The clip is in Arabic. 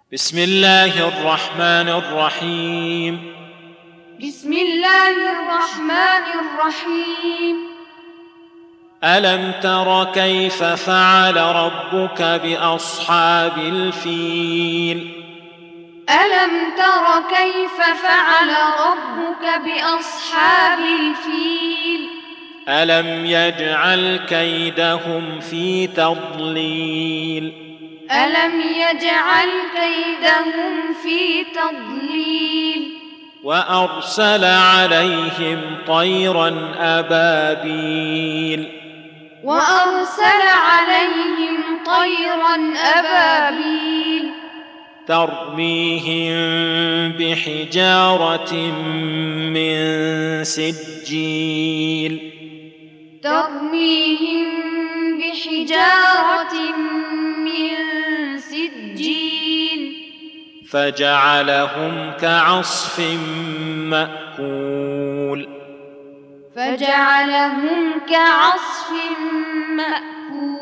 بسم الله الرحمن الرحيم. بسم الله الرحمن الرحيم. ألم تر كيف فعل ربك بأصحاب الفيل؟ ألم تر كيف فعل ربك بأصحاب الفيل؟ ألم يجعل كيدهم في تضليل؟ ألم يجعل كيدهم في تضليل؟ وأرسل عليهم طيرا أبابيل وأرسل عليهم طيرا أبابيل ترميهم بحجارة من سجيل ترميهم بحجارة من سجيل فجعلهم كعصف مأكول. فجعلهم كعصف مأكول.